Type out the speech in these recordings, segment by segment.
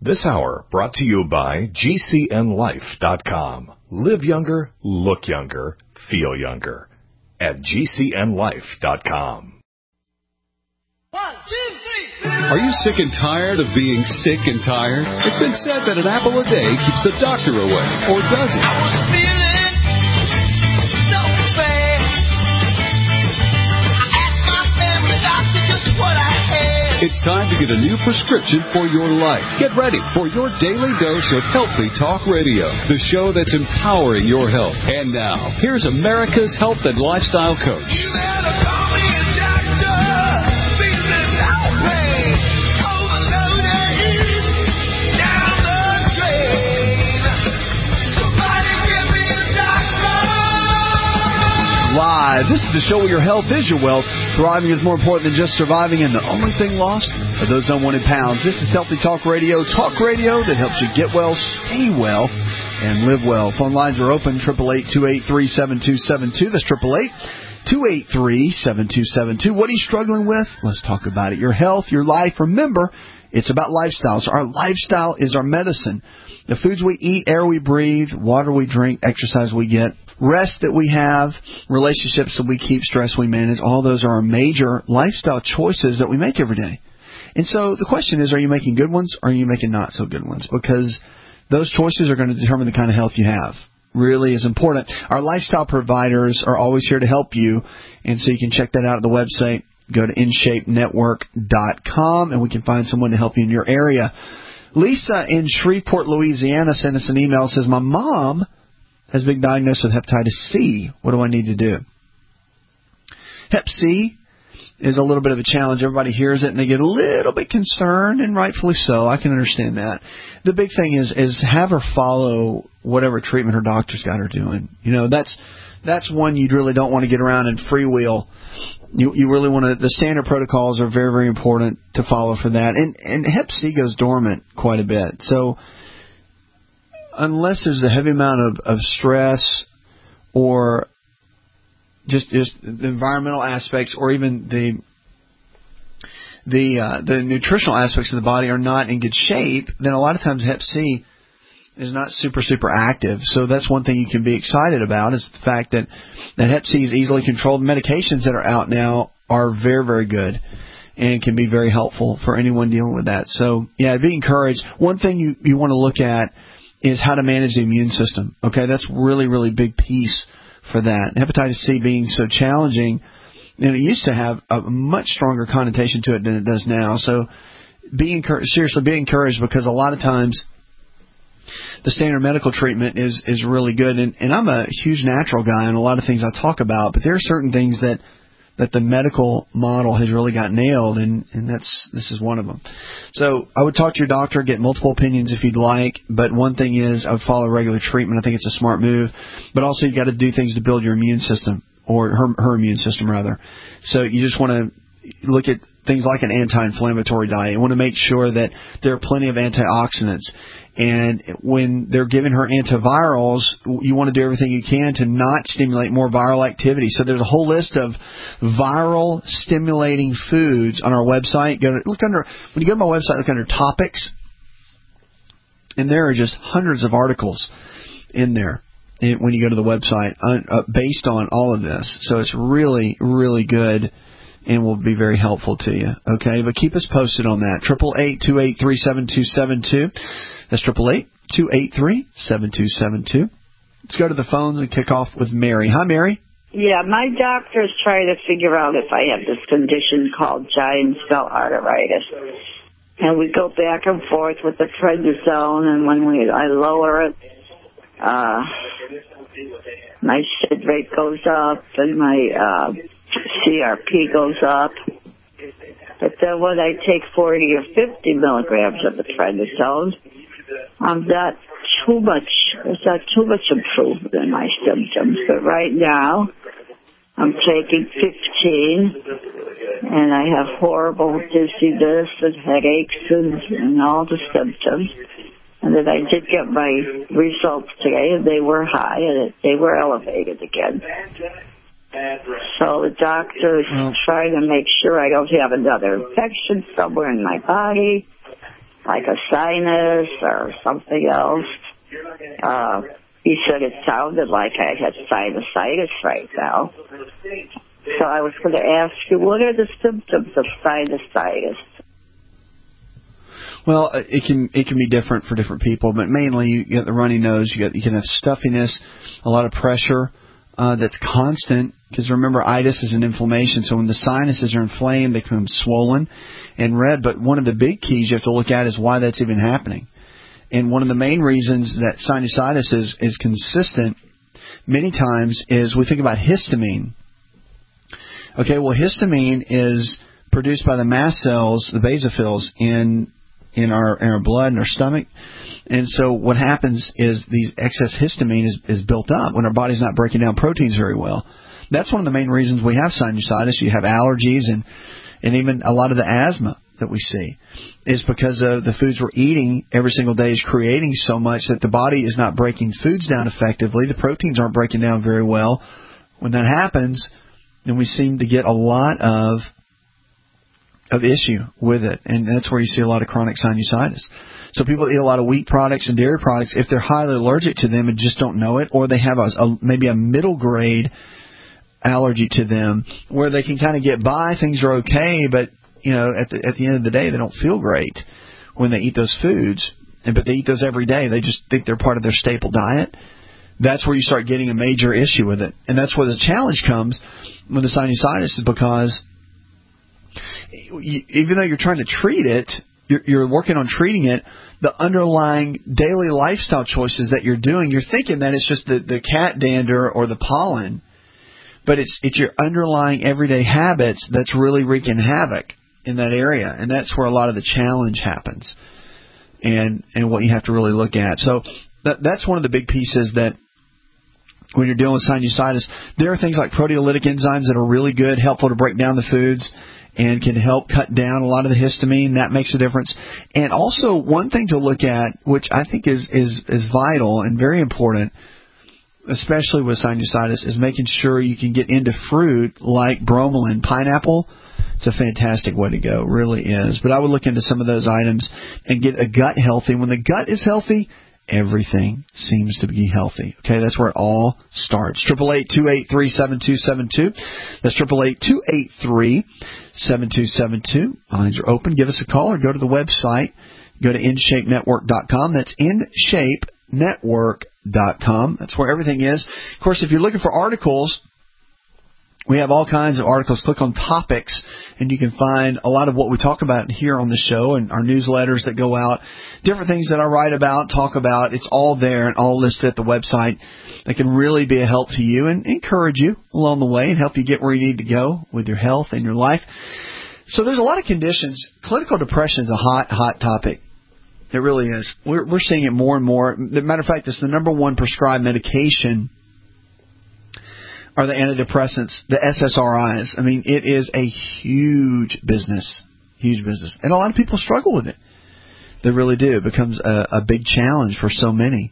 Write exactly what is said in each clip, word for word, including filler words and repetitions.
This hour brought to you by G C N life dot com. Live younger, look younger, feel younger at G C N life dot com. One, two, three. Are you sick and tired of being sick and tired? It's been said that an apple a day keeps the doctor away, or does it? I was feeling so bad. I asked my family doctor just what I had. It's time to get a new prescription for your life. Get ready for your daily dose of Healthy Talk Radio, the show that's empowering your health. And now, here's America's health and lifestyle coach. You better call me a doctor. Feeling no pain. Overloaded. Down the drain. Somebody give me a doctor. Live. This is the show where your health is your wealth. Thriving is more important than just surviving, and the only thing lost are those unwanted pounds. This is Healthy Talk Radio, talk radio that helps you get well, stay well, and live well. Phone lines are open, eight eight eight, two eight three, seven two seven two. That's eight eight eight, two eight three, seven two seven two. What are you struggling with? Let's talk about it. Your health, your life. Remember, it's about lifestyle. So our lifestyle is our medicine. The foods we eat, air we breathe, water we drink, exercise we get, rest that we have, relationships that we keep, stress we manage, all those are our major lifestyle choices that we make every day. And so the question is, are you making good ones or are you making not so good ones? Because those choices are going to determine the kind of health you have. Really is important. Our lifestyle providers are always here to help you, and so you can check that out at the website. Go to in shape network dot com, and we can find someone to help you in your area. Lisa in Shreveport, Louisiana, sent us an email and says, my mom has been diagnosed with hepatitis C. What do I need to do? Hep C is a little bit of a challenge. Everybody hears it and they get a little bit concerned, and rightfully so. I can understand that. The big thing is is have her follow whatever treatment her doctor's got her doing. You know, that's that's one you really don't want to get around and freewheel. You you really want to. The standard protocols are very, very important to follow for that. And and Hep C goes dormant quite a bit. So unless there's a heavy amount of, of stress or just just the environmental aspects, or even the the uh, the nutritional aspects of the body are not in good shape, then a lot of times Hep C is not super, super active. So that's one thing you can be excited about, is the fact that, that Hep C is easily controlled. Medications that are out now are very, very good and can be very helpful for anyone dealing with that. So, yeah, be encouraged. One thing you, you want to look at is how to manage the immune system. Okay, that's really, really big piece for that. Hepatitis C being so challenging, and it used to have a much stronger connotation to it than it does now. So be encouraged, seriously, be encouraged, because a lot of times the standard medical treatment is, is really good. And, and I'm a huge natural guy, and a lot of things I talk about, but there are certain things that, that the medical model has really got nailed, and, and that's this is one of them. So I would talk to your doctor, get multiple opinions if you'd like, but one thing is I would follow regular treatment. I think it's a smart move. But also you got to do things to build your immune system, or her, her immune system, rather. So you just want to look at things like an anti-inflammatory diet. You want to make sure that there are plenty of antioxidants. And when they're giving her antivirals, you want to do everything you can to not stimulate more viral activity. So there's a whole list of viral stimulating foods on our website. Go to, look under when you go to my website, look under topics, and there are just hundreds of articles in there when you go to the website uh, based on all of this. So it's really, really good and will be very helpful to you. Okay, but keep us posted on that. eight eight eight, two eight three, seven two seven two. That's eight eight eight, two eight three, seven two seven two. Let's go to the phones and kick off with Mary. Hi, Mary. Yeah, my doctor's trying to figure out if I have this condition called giant cell arteritis. And we go back and forth with the prednisone, and when we I lower it, uh, my S I D rate goes up, and my uh, C R P goes up. But then when I take forty or fifty milligrams of the prednisone, I'm not too much, it's not too much improvement in my symptoms. But right now, I'm taking fifteen, and I have horrible dizziness and headaches and, and all the symptoms. And then I did get my results today, and they were high, and they were elevated again. So the doctor is trying to make sure I don't have another infection somewhere in my body. like a sinus or something else. Uh, he said it sounded like I had sinusitis right now. So I was going to ask you, what are the symptoms of sinusitis? Well, it can it can be different for different people, but mainly you get the runny nose, you get you can have stuffiness, a lot of pressure uh, that's constant. Because remember, itis is an inflammation, so when the sinuses are inflamed, they become swollen and red. But one of the big keys you have to look at is why that's even happening. And one of the main reasons that sinusitis is is consistent many times is we think about histamine. Okay, well, histamine is produced by the mast cells, the basophils, in in our in our blood and our stomach. And so what happens is the excess histamine is, is built up when our body's not breaking down proteins very well. That's one of the main reasons we have sinusitis. You have allergies and, and even a lot of the asthma that we see is because of the foods we're eating every single day is creating so much that the body is not breaking foods down effectively. The proteins aren't breaking down very well. When that happens, then we seem to get a lot of of issue with it, and that's where you see a lot of chronic sinusitis. So people eat a lot of wheat products and dairy products if they're highly allergic to them and just don't know it, or they have a, a maybe a middle grade allergy to them where they can kind of get by, things are okay, but you know at the at the end of the day they don't feel great when they eat those foods, and but they eat those every day. They just think they're part of their staple diet. That's where you start getting a major issue with it, and that's where the challenge comes with the sinusitis, is because even though you're trying to treat it, you're, you're working on treating it, the underlying daily lifestyle choices that you're doing, you're thinking that it's just the, the cat dander or the pollen, but it's it's your underlying everyday habits that's really wreaking havoc in that area, and that's where a lot of the challenge happens, and and what you have to really look at. So that, that's one of the big pieces that when you're dealing with sinusitis, there are things like proteolytic enzymes that are really good, helpful to break down the foods, and can help cut down a lot of the histamine. That makes a difference. And also one thing to look at, which I think is, is, is vital and very important, especially with sinusitis, is making sure you can get into fruit like bromelain. Pineapple, it's a fantastic way to go, really is. But I would look into some of those items and get a gut healthy. When the gut is healthy, everything seems to be healthy. Okay, that's where it all starts. Triple eight two eight three seven two seven two. That's triple eight two eight three seven two seven two. Lines are open. Give us a call or go to the website. Go to in shape network dot com. That's in shape network dot com. That's where everything is. Of course, if you're looking for articles, we have all kinds of articles. Click on topics, and you can find a lot of what we talk about here on the show and our newsletters that go out, different things that I write about, talk about. It's all there and all listed at the website. That can really be a help to you and encourage you along the way and help you get where you need to go with your health and your life. So there's a lot of conditions. Clinical depression is a hot, hot topic. It really is. We're, we're seeing it more and more. As a matter of fact, it's the number one prescribed medication are the antidepressants, the S S R Is. I mean, it is a huge business, huge business. And a lot of people struggle with it. They really do. It becomes a, a big challenge for so many.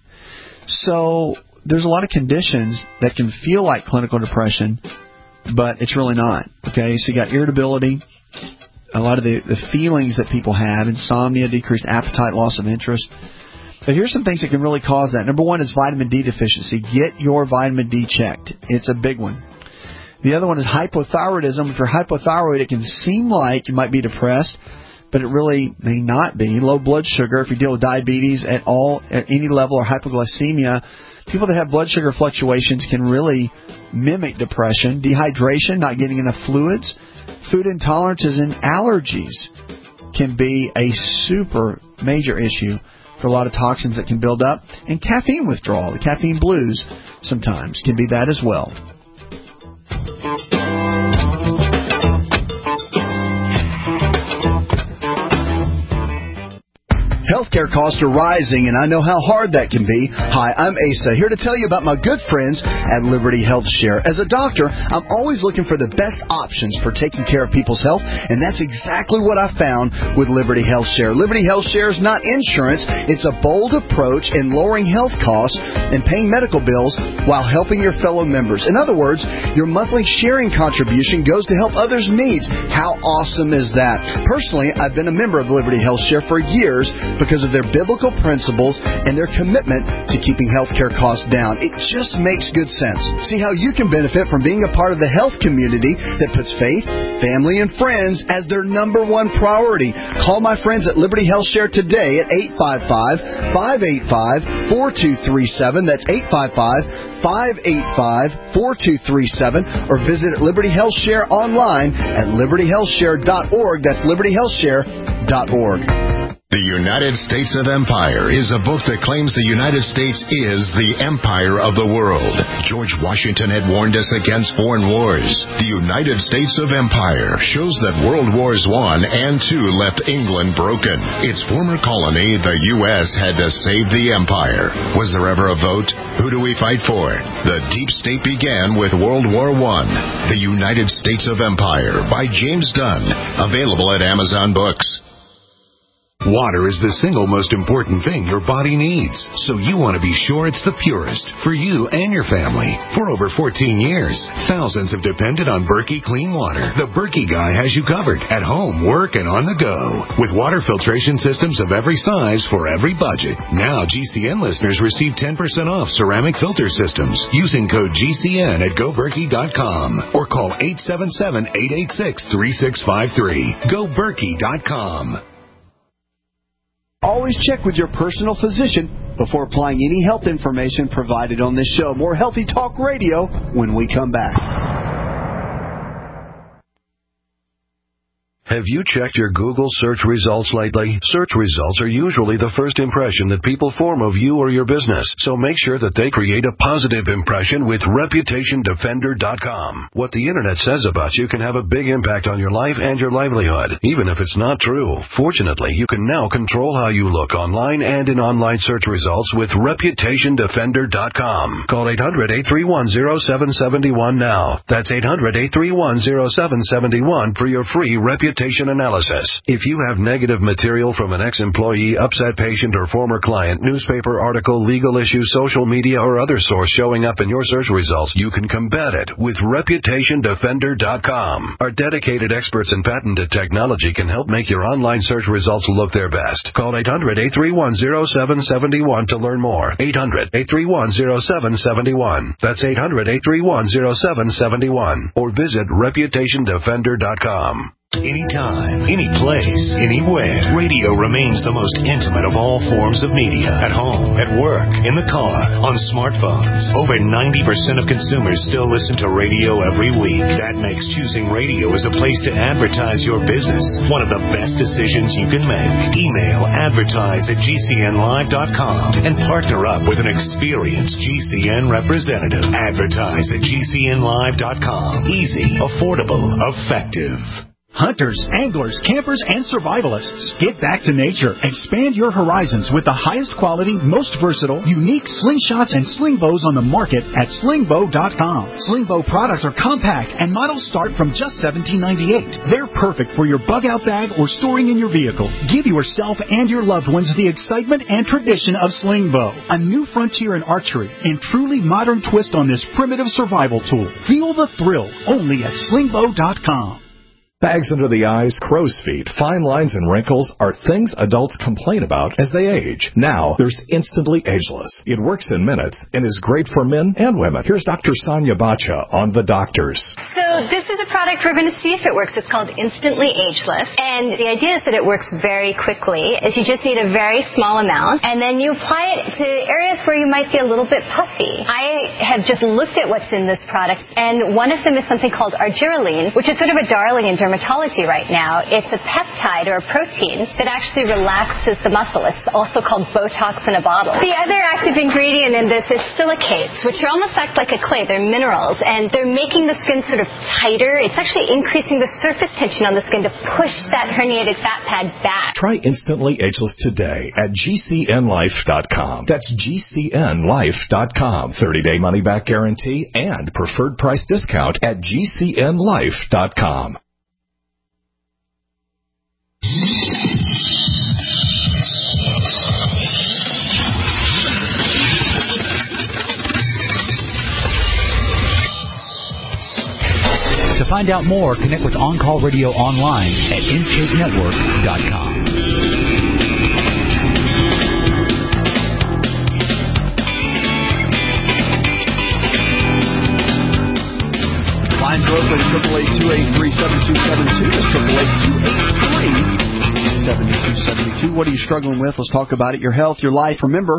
So there's a lot of conditions that can feel like clinical depression, but it's really not. Okay, so you got irritability, a lot of the, the feelings that people have, insomnia, decreased appetite, loss of interest. But here's some things that can really cause that. Number one is vitamin D deficiency. Get your vitamin D checked. It's a big one. The other one is hypothyroidism. If you're hypothyroid, it can seem like you might be depressed, but it really may not be. Low blood sugar, if you deal with diabetes at all, at any level, or hypoglycemia, people that have blood sugar fluctuations can really mimic depression. Dehydration, not getting enough fluids. Food intolerances and allergies can be a super major issue for a lot of toxins that can build up. And caffeine withdrawal, the caffeine blues sometimes can be that as well. Health healthcare costs are rising, and I know how hard that can be. Hi, I'm Asa, here to tell you about my good friends at Liberty Health Share. As a doctor, I'm always looking for the best options for taking care of people's health, and that's exactly what I found with Liberty Health Share. Liberty Health Share is not insurance. It's a bold approach in lowering health costs and paying medical bills while helping your fellow members. In other words, your monthly sharing contribution goes to help others' needs. How awesome is that? Personally, I've been a member of Liberty Health Share for years because of their biblical principles and their commitment to keeping healthcare costs down. It just makes good sense. See how you can benefit from being a part of the health community that puts faith, family, and friends as their number one priority. Call my friends at Liberty Health Share today at eight five five, five eight five, four two three seven. That's eight five five, five eight five, four two three seven. Or visit Liberty Health Share online at liberty health share dot org. That's liberty health share dot org. The United States of Empire is a book that claims the United States is the empire of the world. George Washington had warned us against foreign wars. The United States of Empire shows that World Wars One and Two left England broken. Its former colony, the U S, had to save the empire. Was there ever a vote? Who do we fight for? The deep state began with World War One. The United States of Empire by James Dunn. Available at Amazon Books. Water is the single most important thing your body needs, so you want to be sure it's the purest for you and your family. For over fourteen years, thousands have depended on Berkey Clean Water. The Berkey guy has you covered at home, work, and on the go. With water filtration systems of every size for every budget. Now G C N listeners receive ten percent off ceramic filter systems using code G C N at go berkey dot com or call eight seven seven, eight eight six, three six five three. go berkey dot com. Always check with your personal physician before applying any health information provided on this show. More Healthy Talk Radio when we come back. Have you checked your Google search results lately? Search results are usually the first impression that people form of you or your business, so make sure that they create a positive impression with reputation defender dot com. What the Internet says about you can have a big impact on your life and your livelihood, even if it's not true. Fortunately, you can now control how you look online and in online search results with reputation defender dot com. Call eight hundred, eight three one, zero seven seven one now. That's eight hundred, eight three one, zero seven seven one for your free reputation analysis. If you have negative material from an ex-employee, upset patient, or former client, newspaper article, legal issue, social media, or other source showing up in your search results, you can combat it with reputation defender dot com. Our dedicated experts in patented technology can help make your online search results look their best. Call eight hundred, eight three one, zero seven seven one to learn more. eight hundred, eight three one, zero seven seven one. That's eight hundred, eight three one, zero seven seven one. Or visit reputation defender dot com. Anytime, any place, anywhere. Radio remains the most intimate of all forms of media. At home, at work, in the car, on smartphones. Over ninety percent of consumers still listen to radio every week. That makes choosing radio as a place to advertise your business one of the best decisions you can make. Email advertise at G C N live dot com and partner up with an experienced G C N representative. Advertise at G C N live dot com. Easy, affordable, effective. Hunters, anglers, campers, and survivalists. Get back to nature. Expand your horizons with the highest quality, most versatile, unique slingshots and sling bows on the market at sling bow dot com. Sling bow products are compact and models start from just seventeen ninety-eight. They're perfect for your bug-out bag or storing in your vehicle. Give yourself and your loved ones the excitement and tradition of sling bow. A new frontier in archery and truly modern twist on this primitive survival tool. Feel the thrill only at sling bow dot com. Bags under the eyes, crow's feet, fine lines, and wrinkles are things adults complain about as they age. Now, there's Instantly Ageless. It works in minutes and is great for men and women. Here's Doctor Sonia Bacha on The Doctors. So this is a product we're going to see if it works. It's called Instantly Ageless. And the idea is that it works very quickly, is you just need a very small amount, and then you apply it to areas where you might be a little bit puffy. I have just looked at what's in this product, and one of them is something called argireline, which is sort of a darling in dermatology. dermatology right now. It's a peptide or a protein that actually relaxes the muscle. It's also called Botox in a bottle. The other active ingredient in this is silicates, which are almost act like a clay. They're minerals, and they're making the skin sort of tighter. It's actually increasing the surface tension on the skin to push that herniated fat pad back. Try Instantly Ageless today at G C N life dot com. That's G C N life dot com. thirty-day money-back guarantee and preferred price discount at G C N life dot com. To find out more, connect with On Call Radio online at intake network dot com. Lines are open, triple eight two eight three seven two seven two. That's triple eight two eight three seven two seven two. What are you struggling with? Let's talk about it. Your health, your life. Remember,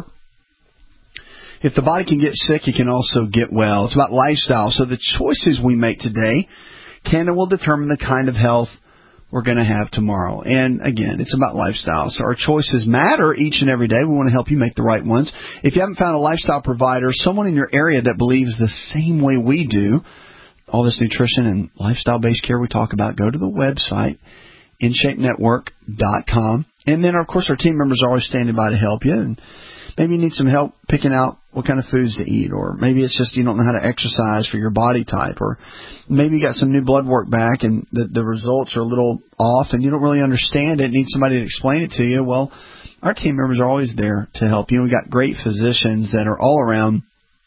if the body can get sick, it can also get well. It's about lifestyle. So the choices we make today can and will determine the kind of health we're going to have tomorrow. And again, it's about lifestyle. So our choices matter each and every day. We want to help you make the right ones. If you haven't found a lifestyle provider, someone in your area that believes the same way we do, all this nutrition and lifestyle-based care we talk about, go to the website, in shape network dot com. And then, of course, our team members are always standing by to help you. And maybe you need some help picking out what kind of foods to eat, or maybe it's just you don't know how to exercise for your body type, or maybe you got some new blood work back and the, the results are a little off and you don't really understand it, need somebody to explain it to you. Well, our team members are always there to help you. We've got great physicians that are all around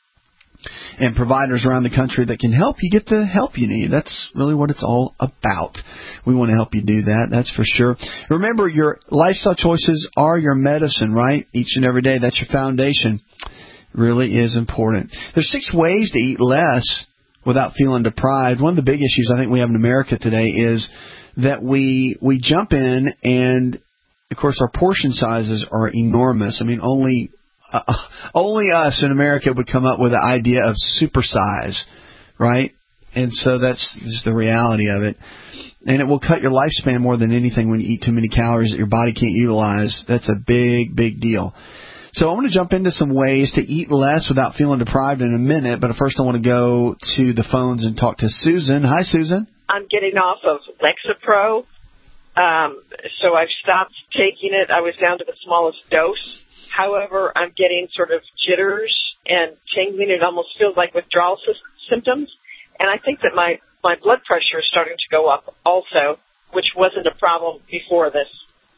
and providers around the country that can help you get the help you need. That's really what it's all about. We want to help you do that, that's for sure. Remember, your lifestyle choices are your medicine, right? Each and every day, that's your foundation. Really is important. There's six ways to eat less without feeling deprived. One of the big issues I think we have in America today is that we we jump in and, of course, our portion sizes are enormous. I mean, only Uh, only us in America would come up with the idea of supersize, right? And so that's just the reality of it. And it will cut your lifespan more than anything when you eat too many calories that your body can't utilize. That's a big, big deal. So I want to jump into some ways to eat less without feeling deprived in a minute. But first I want to go to the phones and talk to Susan. Hi, Susan. I'm getting off of Lexapro. Um, so I've stopped taking it. I was down to the smallest dose. However, I'm getting sort of jitters and tingling. It almost feels like withdrawal sy- symptoms. And I think that my, my blood pressure is starting to go up also, which wasn't a problem before this.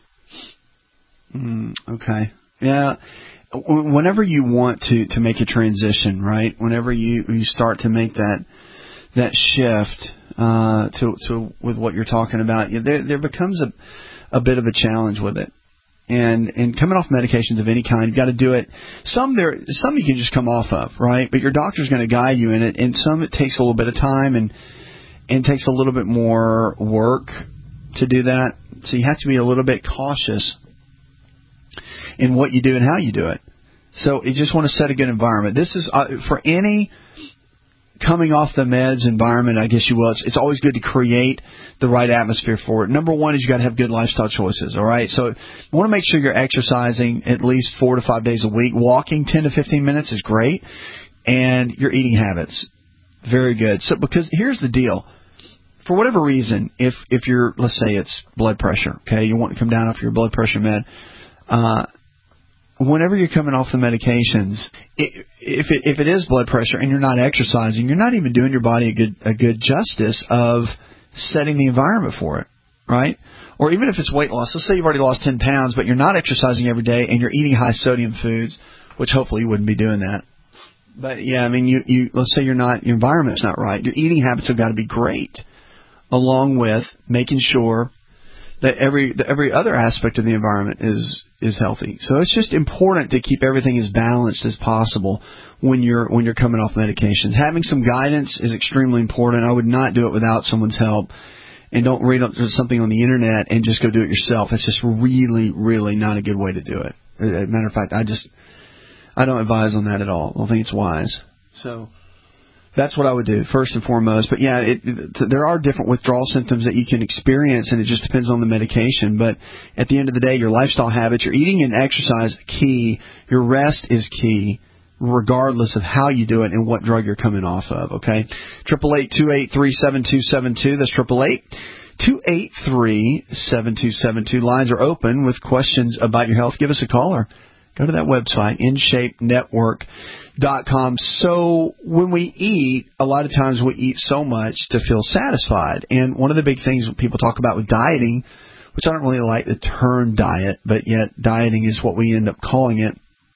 Mm, okay. Yeah. Whenever you want to, to make a transition, right, whenever you, you start to make that that shift uh, to, to with what you're talking about, there, there becomes a, a bit of a challenge with it. And and coming off medications of any kind, you've got to do it. Some there, some you can just come off of, right? But your doctor's going to guide you in it. And some it takes a little bit of time and and takes a little bit more work to do that. So you have to be a little bit cautious in what you do and how you do it. So you just want to set a good environment. This is uh, for any coming off the meds environment, I guess you will. It's, it's always good to create the right atmosphere for it. Number one is you got to have good lifestyle choices, all right? So you want to make sure you're exercising at least four to five days a week. Walking ten to fifteen minutes is great. And your eating habits, very good. So because here's the deal. For whatever reason, if, if you're, let's say it's blood pressure, okay, you want to come down off your blood pressure med, uh, whenever you're coming off the medications, it, if it if it is blood pressure and you're not exercising, you're not even doing your body a good a good justice of setting the environment for it, right? Or even if it's weight loss, let's say you've already lost ten pounds, but you're not exercising every day and you're eating high sodium foods, which hopefully you wouldn't be doing that. But yeah, I mean, you, you let's say you're not your environment's not right. Your eating habits have got to be great, along with making sure that every that every other aspect of the environment is is healthy. So it's just important to keep everything as balanced as possible when you're when you're coming off medications. Having some guidance is extremely important. I would not do it without someone's help. And don't read something on the internet and just go do it yourself. It's just really, really not a good way to do it. As a matter of fact, I just I don't advise on that at all. I don't think it's wise. So That's what I would do, first and foremost. But, yeah, it, it, there are different withdrawal symptoms that you can experience, and it just depends on the medication. But at the end of the day, your lifestyle habits, your eating and exercise, key. Your rest is key, regardless of how you do it and what drug you're coming off of, okay? eight eight eight, two eight three, seven two seven two. That's eight eight eight, two eight three, seven two seven two. Lines are open with questions about your health. Give us a call or go to that website, in shape network dot com. So when we eat, a lot of times we eat so much to feel satisfied. And one of the big things people talk about with dieting, which I don't really like the term diet, but yet dieting is what we end up calling it.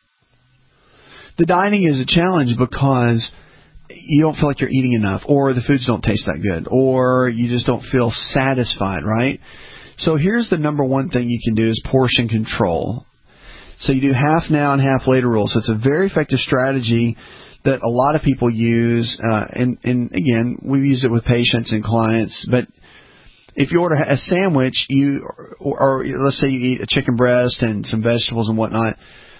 The dieting is a challenge because you don't feel like you're eating enough, or the foods don't taste that good, or you just don't feel satisfied, right? So here's the number one thing you can do is portion control. So you do half now and half later rule. So it's a very effective strategy that a lot of people use. Uh, and, and again, we've used it with patients and clients. But if you order a sandwich, you or, or let's say you eat a chicken breast and some vegetables and whatnot,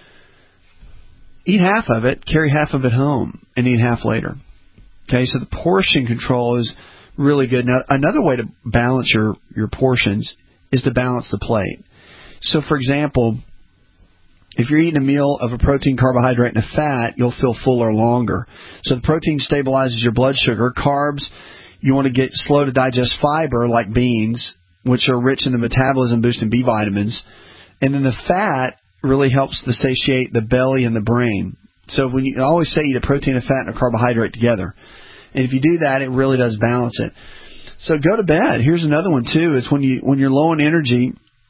eat half of it, carry half of it home, and eat half later. Okay, so the portion control is really good. Now, another way to balance your, your portions is to balance the plate. So, for example, if you're eating a meal of a protein, carbohydrate, and a fat, you'll feel fuller longer. So the protein stabilizes your blood sugar. Carbs, you want to get slow to digest fiber like beans, which are rich in the metabolism boosting B vitamins. And then the fat really helps to satiate the belly and the brain. So when you I always say eat a protein, a fat, and a carbohydrate together. And if you do that, it really does balance it. So go to bed. Here's another one too. Is when you when you're low on energy,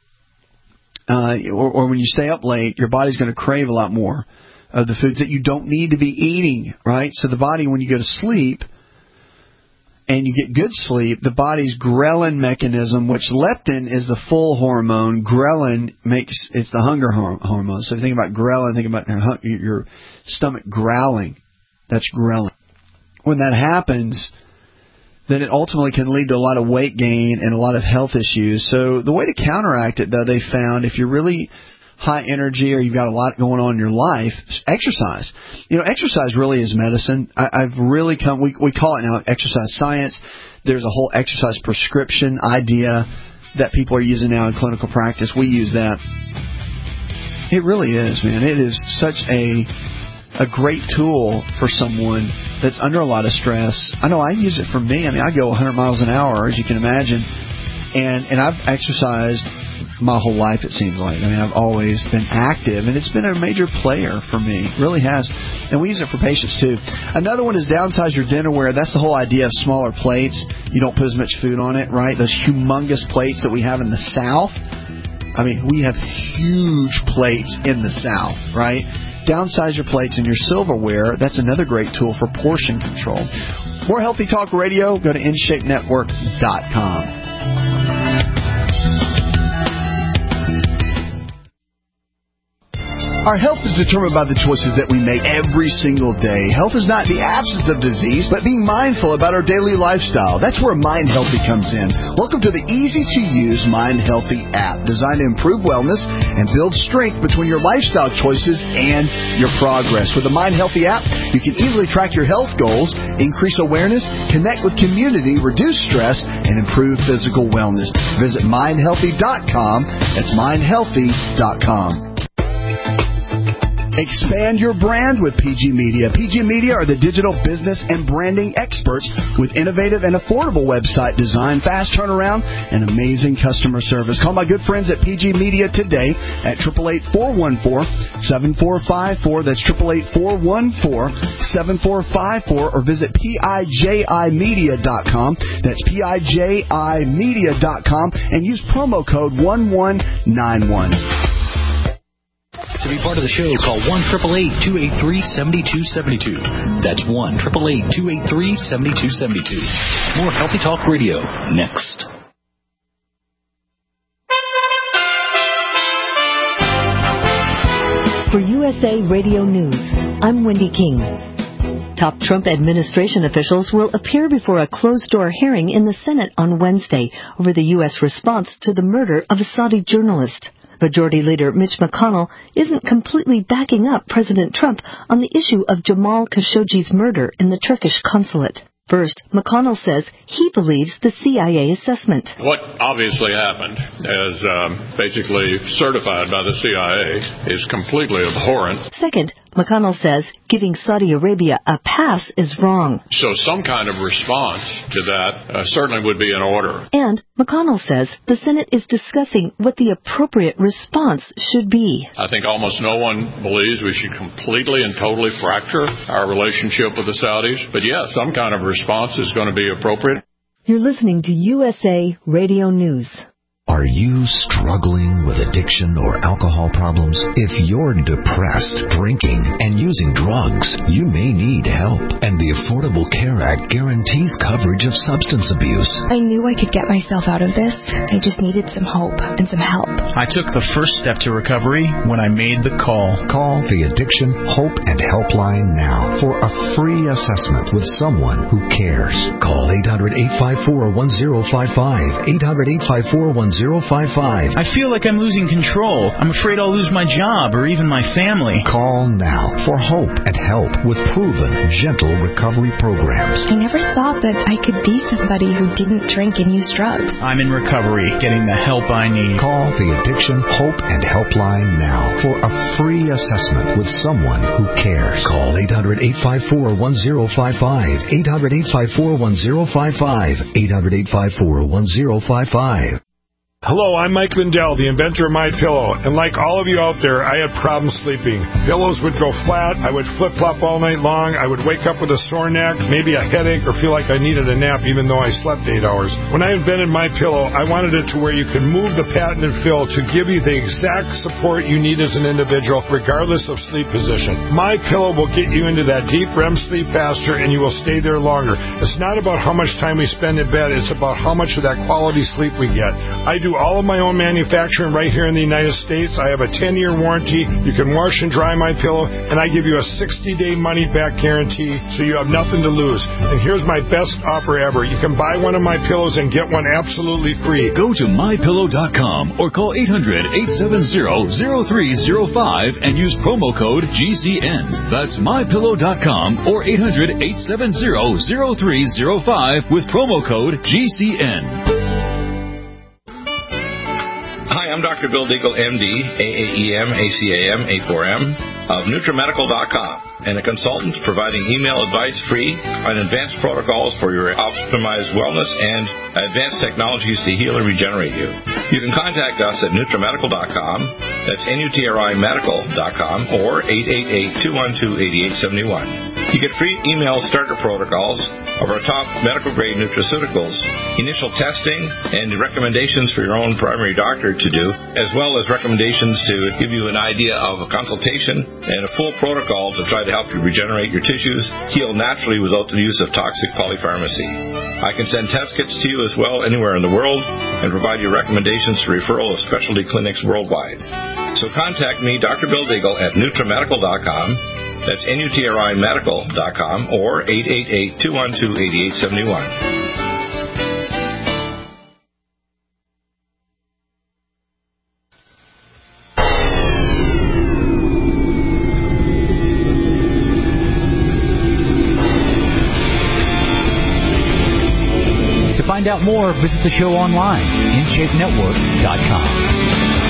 uh, or, or when you stay up late, your body's going to crave a lot more of the foods that you don't need to be eating, right? So the body, when you go to sleep and you get good sleep, the body's ghrelin mechanism, which leptin is the full hormone, ghrelin makes it's the hunger hormone. So if you think about ghrelin, think about your, your stomach growling. That's ghrelin. When that happens, then it ultimately can lead to a lot of weight gain and a lot of health issues. So the way to counteract it, though, they found if you're really high energy or you've got a lot going on in your life, exercise. You know, exercise really is medicine. I, I've really come, we, we call it now exercise science. There's a whole exercise prescription idea that people are using now in clinical practice. We use that. It really is, man. It is such a a great tool for someone that's under a lot of stress. I know I use it for me. I mean, I go one hundred miles an hour, as you can imagine. And, and I've exercised my whole life, it seems like. I mean, I've always been active, and it's been a major player for me. It really has. And we use it for patients, too. Another one is downsize your dinnerware. That's the whole idea of smaller plates. You don't put as much food on it, right? Those humongous plates that we have in the South. I mean, we have huge plates in the South, right? Downsize your plates and your silverware. That's another great tool for portion control. More Healthy Talk Radio. Go to in shape network dot com. Our health is determined by the choices that we make every single day. Health is not the absence of disease, but being mindful about our daily lifestyle. That's where Mind Healthy comes in. Welcome to the easy-to-use Mind Healthy app, designed to improve wellness and build strength between your lifestyle choices and your progress. With the Mind Healthy app, you can easily track your health goals, increase awareness, connect with community, reduce stress, and improve physical wellness. Visit mind healthy dot com. That's mind healthy dot com. Expand your brand with P G Media. P G Media are the digital business and branding experts with innovative and affordable website design, fast turnaround, and amazing customer service. Call my good friends at P G Media today at eight eight eight, four one four, seven four five four. That's eight eight eight, four one four, seven four five four. Or visit P I J I media dot com. That's P I J I media dot com and use promo code one one nine one. To be part of the show, call one eight eight eight, two eight three, seven two seven two. That's one eight eight eight, two eight three, seven two seven two. More Healthy Talk Radio next. For U S A Radio News, I'm Wendy King. Top Trump administration officials will appear before a closed-door hearing in the Senate on Wednesday over the U S response to the murder of a Saudi journalist. Majority Leader Mitch McConnell isn't completely backing up President Trump on the issue of Jamal Khashoggi's murder in the Turkish consulate. First, McConnell says he believes the C I A assessment. What obviously happened, as um, basically certified by the C I A, is completely abhorrent. Second, McConnell says giving Saudi Arabia a pass is wrong. So some kind of response to that uh, certainly would be in order. And McConnell says the Senate is discussing what the appropriate response should be. I think almost no one believes we should completely and totally fracture our relationship with the Saudis. But yeah, some kind of response is going to be appropriate. You're listening to U S A Radio News. Are you struggling with addiction or alcohol problems? If you're depressed, drinking, and using drugs, you may need help. And the Affordable Care Act guarantees coverage of substance abuse. I knew I could get myself out of this. I just needed some hope and some help. I took the first step to recovery when I made the call. Call the Addiction Hope and Helpline now for a free assessment with someone who cares. Call eight hundred, eight five four, one zero five five, eight hundred, eight five four, one zero five five. I feel like I'm losing control. I'm afraid I'll lose my job or even my family. Call now for hope and help with proven, gentle recovery programs. I never thought that I could be somebody who didn't drink and use drugs. I'm in recovery, getting the help I need. Call the Addiction Hope and Helpline now for a free assessment with someone who cares. Call eight hundred, eight five four, one zero five five, eight hundred, eight five four, one zero five five, eight hundred, eight five four, one zero five five. Hello, I'm Mike Lindell, the inventor of MyPillow, and like all of you out there, I had problems sleeping. Pillows would go flat, I would flip-flop all night long, I would wake up with a sore neck, maybe a headache, or feel like I needed a nap even though I slept eight hours. When I invented MyPillow, I wanted it to where you could move the patented fill to give you the exact support you need as an individual, regardless of sleep position. MyPillow will get you into that deep R E M sleep faster, and you will stay there longer. It's not about how much time we spend in bed, it's about how much of that quality sleep we get. I do all of my own manufacturing right here in the United States. I have a ten-year warranty. You can wash and dry my pillow, and I give you a sixty-day money-back guarantee, so you have nothing to lose. And here's my best offer ever. You can buy one of my pillows and get one absolutely free. Go to my pillow dot com or call eight hundred, eight seven zero, zero three zero five and use promo code G C N. That's my pillow dot com or eight hundred, eight seven zero, zero three zero five with promo code G C N. Hi, I'm Doctor Bill Deagle, M D, A A E M, A C A M, A four M, of NutriMedical dot com, and a consultant providing email advice free on advanced protocols for your optimized wellness and advanced technologies to heal and regenerate you. You can contact us at NutriMedical dot com, that's N U T R I Medical dot com, or eight eight eight, two one two, eight eight seven one. You get free email starter protocols of our top medical-grade nutraceuticals, initial testing, and recommendations for your own primary doctor to do, as well as recommendations to give you an idea of a consultation and a full protocol to try to help you regenerate your tissues, heal naturally without the use of toxic polypharmacy. I can send test kits to you as well anywhere in the world and provide you recommendations for referral of specialty clinics worldwide. So contact me, Doctor Bill Deagle, at NutriMedical dot com. That's N U T R I Medical dot com or eight eight eight, two one two, eight eight seven one. To find out more, visit the show online, in shape network dot com.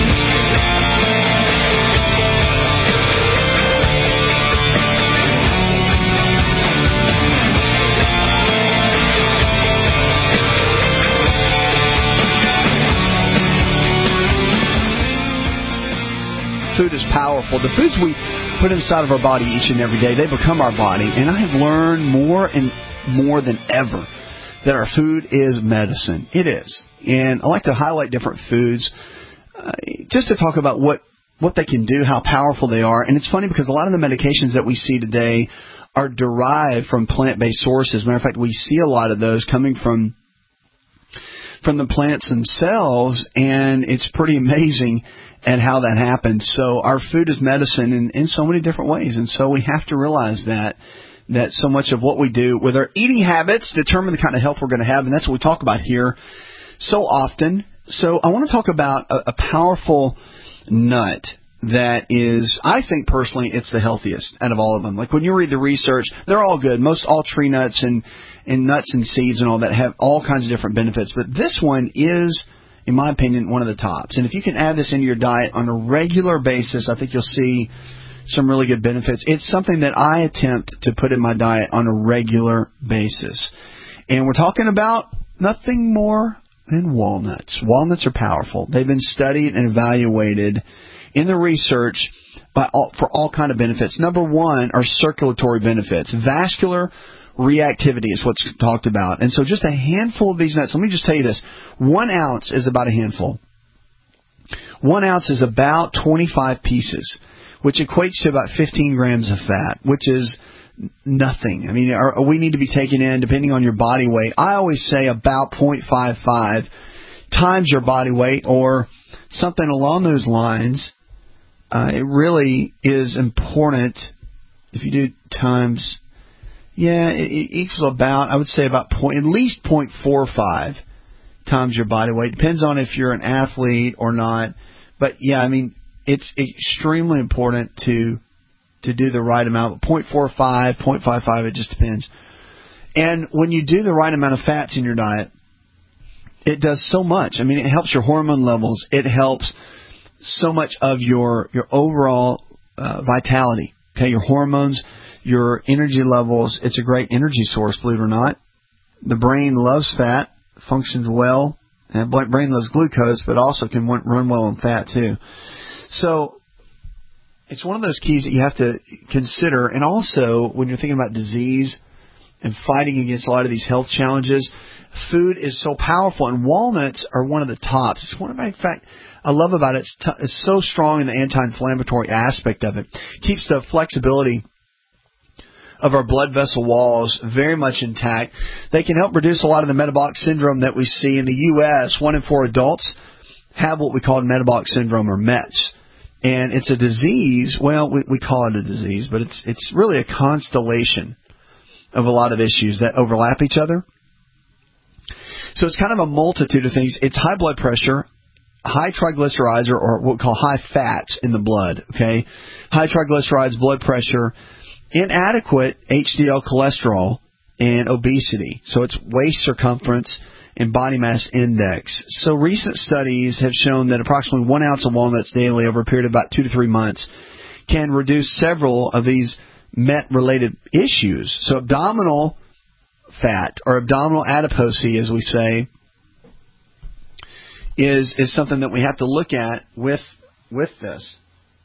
Food is powerful. The foods we put inside of our body each and every day, they become our body. And I have learned more and more than ever that our food is medicine. It is. And I like to highlight different foods uh, just to talk about what, what they can do, how powerful they are. And it's funny because a lot of the medications that we see today are derived from plant-based sources. As a matter of fact, we see a lot of those coming from from the plants themselves, and it's pretty amazing at how that happens. So our food is medicine in, in so many different ways, and so we have to realize that that so much of what we do with our eating habits determine the kind of health we're going to have, and that's what we talk about here so often. So I want to talk about a, a powerful nut that is, I think personally, it's the healthiest out of all of them. Like when you read the research, they're all good. Most all tree nuts and, and nuts and seeds and all that have all kinds of different benefits. But this one is, in my opinion, one of the tops. And if you can add this into your diet on a regular basis, I think you'll see some really good benefits. It's something that I attempt to put in my diet on a regular basis. And we're talking about nothing more than walnuts. Walnuts are powerful. They've been studied and evaluated in the research by all, for all kind of benefits. Number one are circulatory benefits. Vascular reactivity is what's talked about. And so just a handful of these nuts. Let me just tell you this. One ounce is about a handful. One ounce is about twenty-five pieces, which equates to about fifteen grams of fat, which is nothing. I mean, are, we need to be taking in, depending on your body weight, I always say about zero point five five times your body weight or something along those lines. Uh, it really is important if you do times, yeah, it, it equals about, I would say about point, at least zero point four five times your body weight. Depends on if you're an athlete or not. But, yeah, I mean, it's extremely important to to do the right amount. zero point four five, zero point five five, it just depends. And when you do the right amount of fats in your diet, it does so much. I mean, it helps your hormone levels. It helps so much of your, your overall uh, vitality, okay, your hormones, your energy levels. It's a great energy source, believe it or not. The brain loves fat, functions well, and the brain loves glucose, but also can run well on fat too. So it's one of those keys that you have to consider. And also, when you're thinking about disease and fighting against a lot of these health challenges, food is so powerful, and walnuts are one of the tops. It's one of my, in fact, I love about it. It's, t- it's so strong in the anti-inflammatory aspect of it. Keeps the flexibility of our blood vessel walls very much intact. They can help reduce a lot of the metabolic syndrome that we see in the U S One in four adults have what we call metabolic syndrome, or M E T S. And it's a disease, well, we, we call it a disease, but it's it's really a constellation of a lot of issues that overlap each other. So it's kind of a multitude of things. It's high blood pressure, high triglycerides, or, or what we call high fats in the blood, okay? High triglycerides, blood pressure, inadequate H D L cholesterol, and obesity. So it's waist circumference and body mass index. So recent studies have shown that approximately one ounce of walnuts daily over a period of about two to three months can reduce several of these M E T-related issues. So abdominal fat, or abdominal adiposity, as we say, is is something that we have to look at with with this.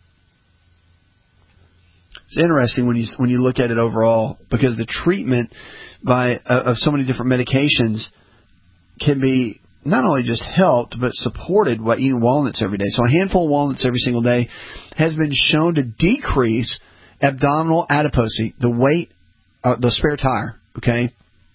It's interesting when you when you look at it overall, because the treatment by uh, of so many different medications can be not only just helped, but supported by eating walnuts every day. So a handful of walnuts every single day has been shown to decrease abdominal adiposity, the weight, uh, the spare tire, okay,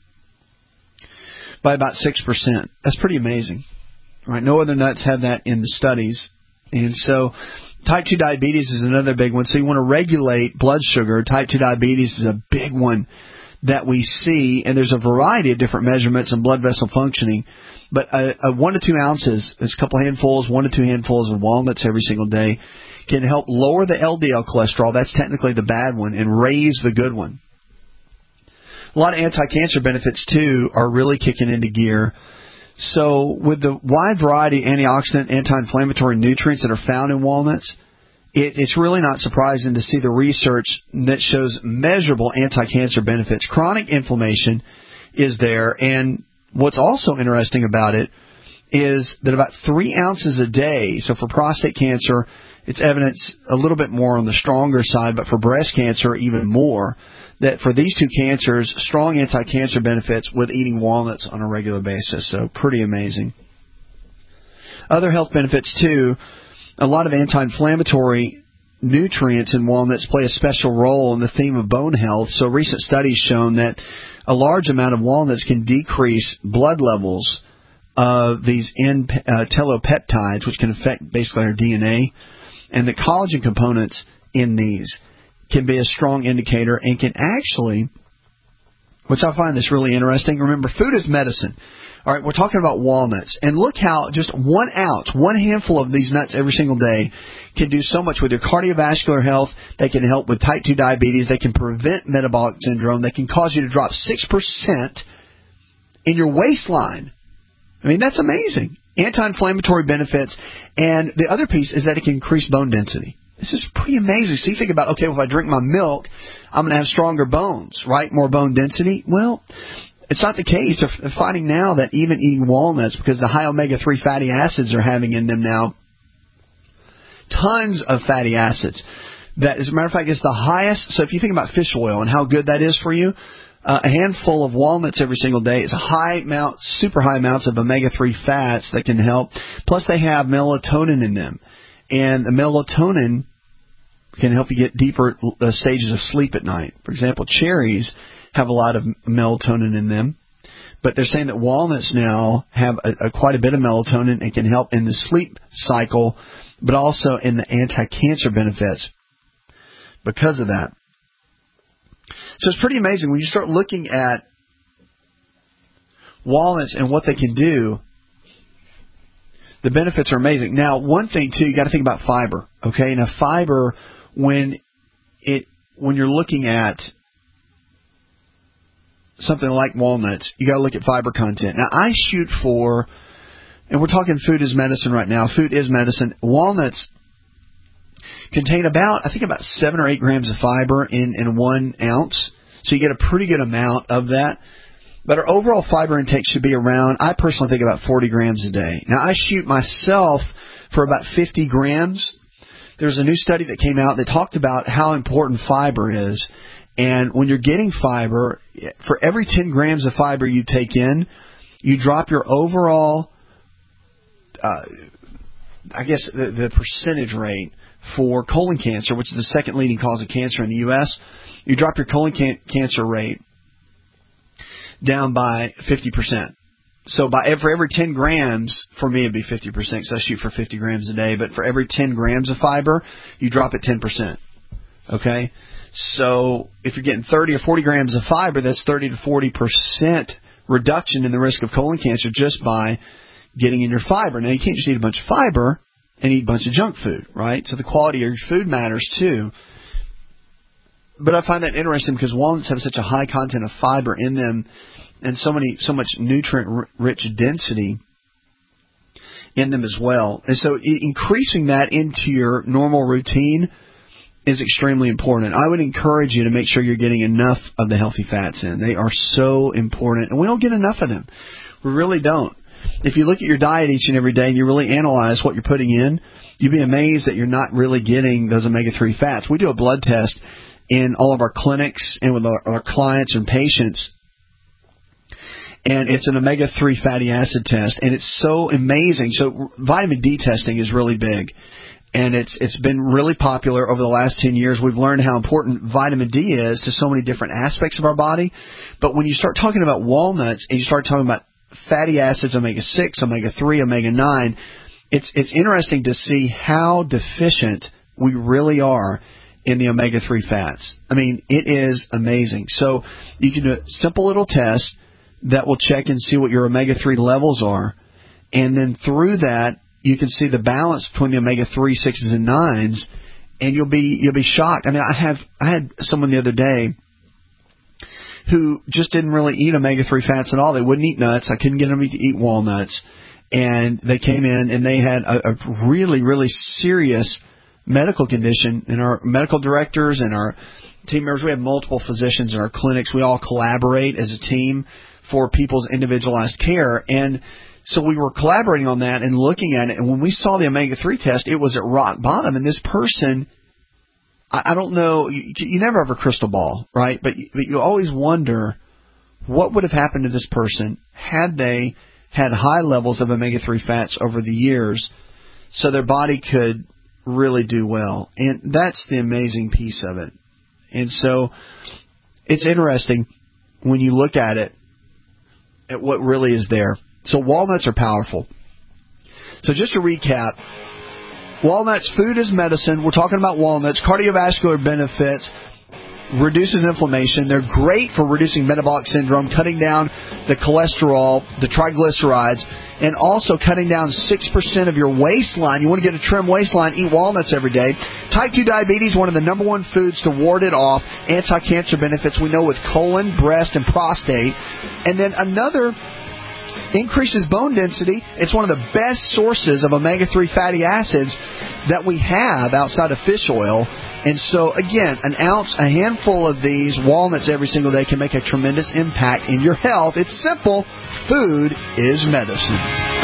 by about six percent. That's pretty amazing. Right? No other nuts have that in the studies. And so type two diabetes is another big one. So you want to regulate blood sugar. Type two diabetes is a big one that we see, and there's a variety of different measurements in blood vessel functioning. But a, a one to two ounces, it's a couple handfuls, one to two handfuls of walnuts every single day, can help lower the L D L cholesterol. That's technically the bad one, and raise the good one. A lot of anti-cancer benefits, too, are really kicking into gear. So with the wide variety of antioxidant, anti-inflammatory nutrients that are found in walnuts, it, it's really not surprising to see the research that shows measurable anti-cancer benefits. Chronic inflammation is there, and what's also interesting about it is that about three ounces a day, so for prostate cancer, it's evidence a little bit more on the stronger side, but for breast cancer, even more, that for these two cancers, strong anti-cancer benefits with eating walnuts on a regular basis. So pretty amazing. Other health benefits, too. A lot of anti-inflammatory nutrients in walnuts play a special role in the theme of bone health. So recent studies shown that a large amount of walnuts can decrease blood levels of these N uh, telopeptides, which can affect basically our D N A. And the collagen components in these can be a strong indicator and can actually, which I find this really interesting. Remember, food is medicine. All right, we're talking about walnuts. And look how just one ounce, one handful of these nuts every single day can do so much with your cardiovascular health. They can help with type two diabetes. They can prevent metabolic syndrome. They can cause you to drop six percent in your waistline. I mean, that's amazing. Anti-inflammatory benefits. And the other piece is that it can increase bone density. This is pretty amazing. So you think about, okay, well, if I drink my milk, I'm going to have stronger bones, right? More bone density. Well, it's not the case. They're finding now that even eating walnuts, because the high omega three fatty acids are having in them now, tons of fatty acids. That, as a matter of fact, is the highest. So if you think about fish oil and how good that is for you, uh, a handful of walnuts every single day is a high amount, super high amounts of omega three fats that can help. Plus, they have melatonin in them. And the melatonin can help you get deeper uh, stages of sleep at night. For example, cherries have a lot of melatonin in them. But they're saying that walnuts now have a, a, quite a bit of melatonin and can help in the sleep cycle, but also in the anti-cancer benefits because of that. So it's pretty amazing when you start looking at walnuts and what they can do. The benefits are amazing. Now, one thing, too, you got to think about fiber. Okay, now fiber, when it when you're looking at something like walnuts, you got to look at fiber content. Now, I shoot for, and we're talking food is medicine right now. Food is medicine. Walnuts contain about, I think, about seven or eight grams of fiber in, in one ounce. So you get a pretty good amount of that. But our overall fiber intake should be around, I personally think, about forty grams a day. Now, I shoot myself for about fifty grams. There's a new study that came out that talked about how important fiber is. And when you're getting fiber, for every ten grams of fiber you take in, you drop your overall, uh, I guess, the, the percentage rate for colon cancer, which is the second leading cause of cancer in the U S You drop your colon can- cancer rate down by fifty percent. So by for every ten grams, for me it'd be fifty percent because I shoot for fifty grams a day, but for every ten grams of fiber, you drop it ten percent. Okay? So if you're getting thirty or forty grams of fiber, that's thirty to forty percent reduction in the risk of colon cancer just by getting in your fiber. Now, you can't just eat a bunch of fiber and eat a bunch of junk food, right? So the quality of your food matters too. But I find that interesting because walnuts have such a high content of fiber in them and so many, so much nutrient-rich density in them as well. And so increasing that into your normal routine is extremely important. I would encourage you to make sure you're getting enough of the healthy fats in. They are so important, and we don't get enough of them. We really don't. If you look at your diet each and every day and you really analyze what you're putting in, you'd be amazed that you're not really getting those omega three fats. We do a blood test in all of our clinics and with our, our clients and patients, and it's an omega three fatty acid test, and it's so amazing. So vitamin D testing is really big, and it's it's been really popular over the last ten years. We've learned how important vitamin D is to so many different aspects of our body. But when you start talking about walnuts and you start talking about fatty acids, omega six, omega three, omega nine, it's it's interesting to see how deficient we really are in the omega three fats. I mean, it is amazing. So you can do a simple little test that will check and see what your omega three levels are. And then through that, you can see the balance between the omega three, sixes, and nines, and you'll be you'll be shocked. I mean, I have I had someone the other day who just didn't really eat omega three fats at all. They wouldn't eat nuts. I couldn't get them to eat walnuts. And they came in and they had a, a really, really serious medical condition. And our medical directors and our team members, we have multiple physicians in our clinics. We all collaborate as a team for people's individualized care. And so we were collaborating on that and looking at it. And when we saw the omega three test, it was at rock bottom. And this person, I, I don't know, you, you never have a crystal ball, right? But, but you always wonder what would have happened to this person had they had high levels of omega three fats over the years so their body could really do well. And that's the amazing piece of it. And so it's interesting when you look at it, at what really is there. So walnuts are powerful. So just to recap, walnuts, food is medicine. We're talking about walnuts, cardiovascular benefits, reduces inflammation. They're great for reducing metabolic syndrome, cutting down the cholesterol, the triglycerides, and also cutting down six percent of your waistline. You want to get a trim waistline, eat walnuts every day. Type two diabetes, one of the number one foods to ward it off. Anti-cancer benefits we know with colon, breast, and prostate. And then another increases bone density. It's one of the best sources of omega three fatty acids that we have outside of fish oil. And so, again, an ounce, a handful of these walnuts every single day can make a tremendous impact in your health. It's simple. Food is medicine.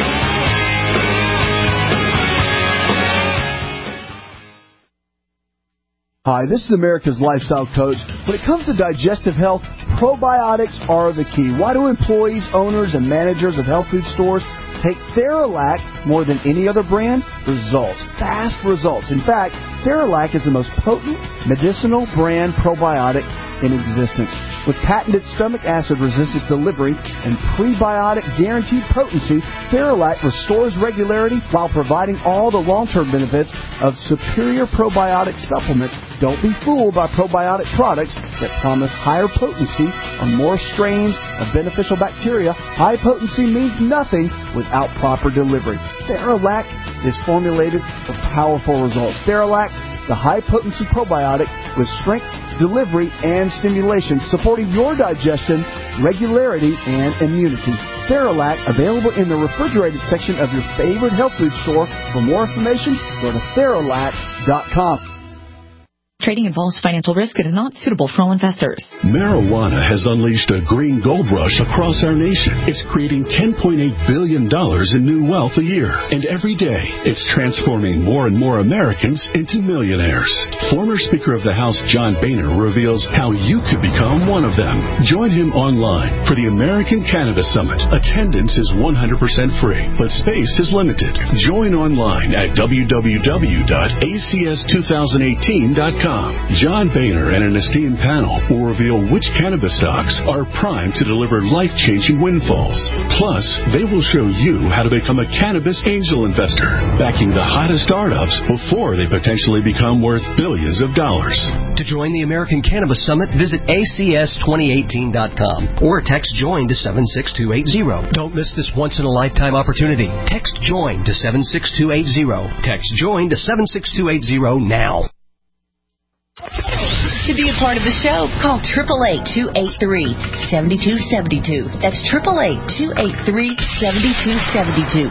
Hi, this is America's Lifestyle Coach. When it comes to digestive health, probiotics are the key. Why do employees, owners, and managers of health food stores take Theralac more than any other brand? Results. Fast results. In fact, Theralac is the most potent medicinal brand probiotic in existence. With patented stomach acid resistance delivery and prebiotic guaranteed potency, Theralac restores regularity while providing all the long-term benefits of superior probiotic supplements. Don't be fooled by probiotic products that promise higher potency or more strains of beneficial bacteria. High potency means nothing without proper delivery. Theralac is formulated for powerful results. Theralac, the high-potency probiotic with strength, delivery, and stimulation, supporting your digestion, regularity, and immunity. Theralac, available in the refrigerated section of your favorite health food store. For more information, go to Theralac dot com. Trading involves financial risk. It is not suitable for all investors. Marijuana has unleashed a green gold rush across our nation. It's creating ten point eight billion dollars in new wealth a year. And every day, it's transforming more and more Americans into millionaires. Former Speaker of the House John Boehner reveals how you could become one of them. Join him online for the American Cannabis Summit. Attendance is one hundred percent free, but space is limited. Join online at w w w dot a c s two thousand eighteen dot com. John Boehner and an esteemed panel will reveal which cannabis stocks are primed to deliver life-changing windfalls. Plus, they will show you how to become a cannabis angel investor, backing the hottest startups before they potentially become worth billions of dollars. To join the American Cannabis Summit, visit a c s twenty eighteen dot com or text JOIN to seven six two eight zero. Don't miss this once-in-a-lifetime opportunity. Text JOIN to seven six two eight zero. Text JOIN to seven six two eight zero now. To be a part of the show, call eight eight eight, two eight three, seven two seven two. That's eight eight eight, two eight three, seven two seven two.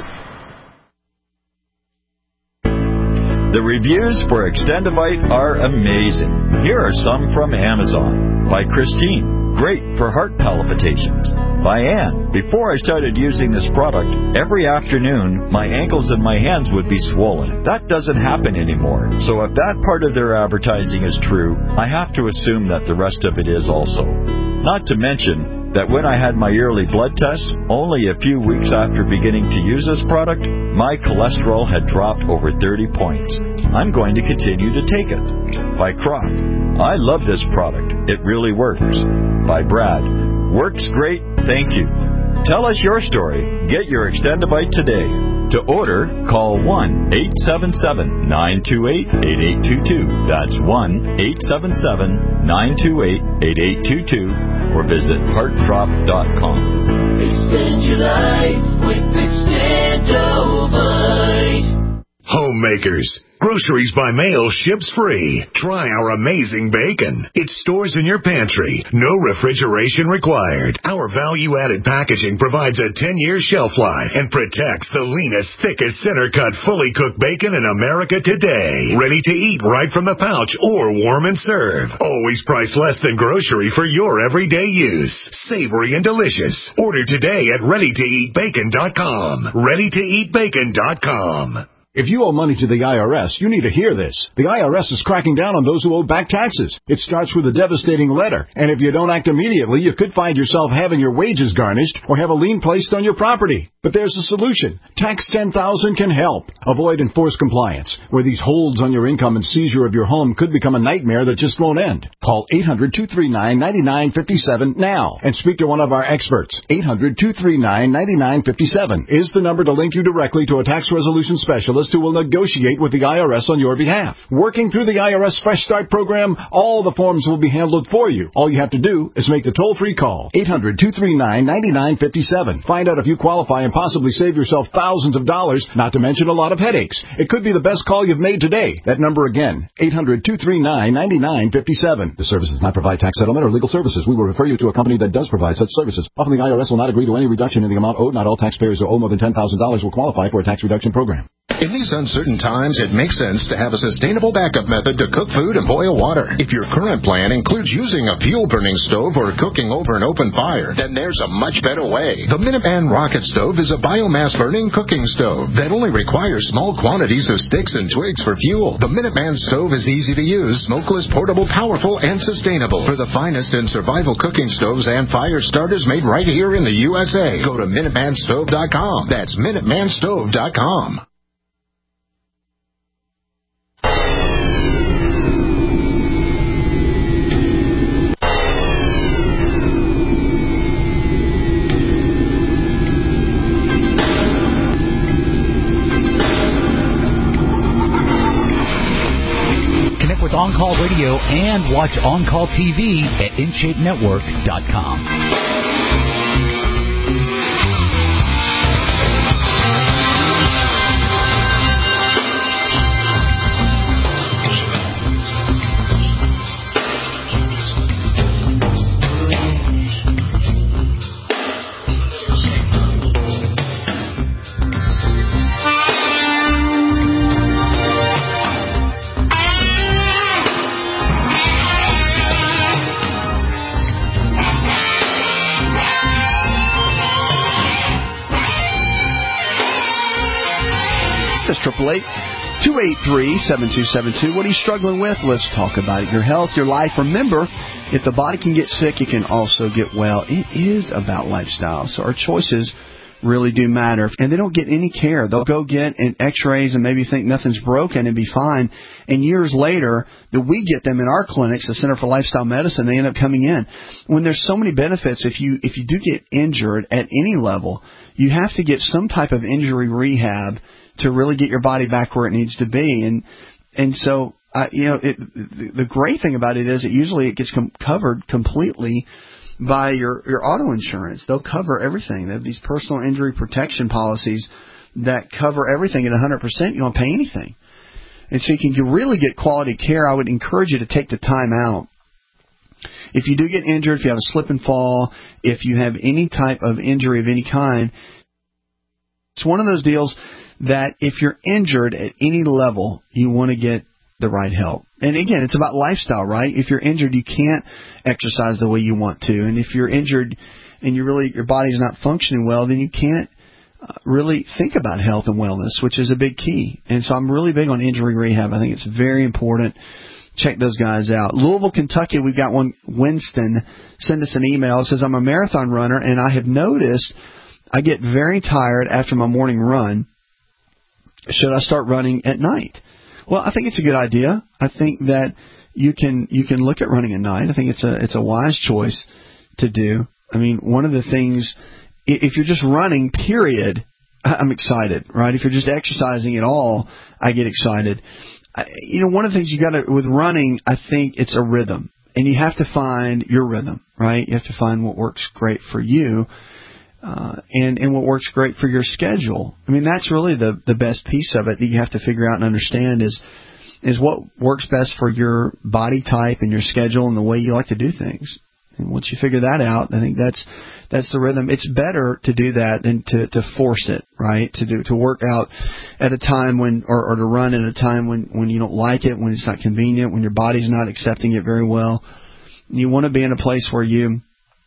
The reviews for Extendivite are amazing. Here are some from Amazon. By Christine. Great for heart palpitations. By Ann. Before I started using this product, every afternoon my ankles and my hands would be swollen. That doesn't happen anymore. So if that part of their advertising is true, I have to assume that the rest of it is also. Not to mention that when I had my yearly blood test, only a few weeks after beginning to use this product, my cholesterol had dropped over thirty points. I'm going to continue to take it. By Croc. I love this product. It really works. By Brad. Works great, thank you. Tell us your story. Get your Extendivite today. To order, call one eight seven seven, nine two eight, eight eight two two. That's one eight seven seven, nine two eight, eight eight two two. Or visit heart drop dot com. Extend your life with Extendivite. Homemakers. Groceries by mail ships free. Try our amazing bacon. It stores in your pantry. No refrigeration required. Our value-added packaging provides a ten-year shelf life and protects the leanest, thickest, center-cut, fully cooked bacon in America today. Ready to eat right from the pouch or warm and serve. Always priced less than grocery for your everyday use. Savory and delicious. Order today at ready to eat bacon dot com. ready to eat bacon dot com. If you owe money to the I R S, you need to hear this. The I R S is cracking down on those who owe back taxes. It starts with a devastating letter, and if you don't act immediately, you could find yourself having your wages garnished or have a lien placed on your property. But there's a solution. Tax ten thousand can help. Avoid enforced compliance, where these holds on your income and seizure of your home could become a nightmare that just won't end. Call eight hundred, two three nine, nine nine five seven now and speak to one of our experts. eight hundred, two three nine, nine nine five seven is the number to link you directly to a tax resolution specialist specialist who will negotiate with the I R S on your behalf. Working through the I R S Fresh Start program, all the forms will be handled for you. All you have to do is make the toll-free call, eight hundred, two three nine, nine nine five seven. Find out if you qualify and possibly save yourself thousands of dollars, not to mention a lot of headaches. It could be the best call you've made today. That number again, eight hundred, two three nine, nine nine five seven. The service does not provide tax settlement or legal services. We will refer you to a company that does provide such services. Often the I R S will not agree to any reduction in the amount owed. Not all taxpayers who owe more than ten thousand dollars will qualify for a tax reduction program. In these uncertain times, it makes sense to have a sustainable backup method to cook food and boil water. If your current plan includes using a fuel-burning stove or cooking over an open fire, then there's a much better way. The Minuteman Rocket Stove is a biomass-burning cooking stove that only requires small quantities of sticks and twigs for fuel. The Minuteman Stove is easy to use, smokeless, portable, powerful, and sustainable. For the finest in survival cooking stoves and fire starters made right here in the U S A, go to Minuteman Stove dot com. That's Minuteman Stove dot com. With On Call Radio and watch On Call T V at in shape network dot com. Triple eight, two eight three, seven two seven two. What are you struggling with? Let's talk about it. Your health, your life. Remember, if the body can get sick, it can also get well. It is about lifestyle. So our choices really do matter. And they don't get any care. They'll go get an x-rays and maybe think nothing's broken and be fine. And years later, that we get them in our clinics, the Center for Lifestyle Medicine, they end up coming in. When there's so many benefits, if you if you do get injured at any level, you have to get some type of injury rehab to really get your body back where it needs to be. And and so, uh, you know, it, the great thing about it is that usually it gets com- covered completely by your, your auto insurance. They'll cover everything. They have these personal injury protection policies that cover everything at one hundred percent. You don't pay anything. And so you can really get quality care. I would encourage you to take the time out. If you do get injured, if you have a slip and fall, if you have any type of injury of any kind, it's one of those deals that if you're injured at any level, you want to get the right help. And again, it's about lifestyle, right? If you're injured, you can't exercise the way you want to. And if you're injured and you really your body's not functioning well, then you can't uh, really think about health and wellness, which is a big key. And so I'm really big on injury rehab. I think it's very important. Check those guys out. Louisville, Kentucky, we've got one. Winston send us an email. It says, I'm a marathon runner, and I have noticed I get very tired after my morning run. Should I start running at night? Well, I think it's a good idea. I think that you can you can look at running at night. I think it's a it's a wise choice to do. I mean, one of the things, if you're just running, period, I'm excited, right? If you're just exercising at all, I get excited. I, you know, one of the things you got to, with running, I think it's a rhythm. And you have to find your rhythm, right? You have to find what works great for you. Uh, and, and what works great for your schedule. I mean, that's really the, the best piece of it that you have to figure out and understand is, is what works best for your body type and your schedule and the way you like to do things. And once you figure that out, I think that's, that's the rhythm. It's better to do that than to, to force it, right? To do, to work out at a time when, or, or to run at a time when, when you don't like it, when it's not convenient, when your body's not accepting it very well. You want to be in a place where you,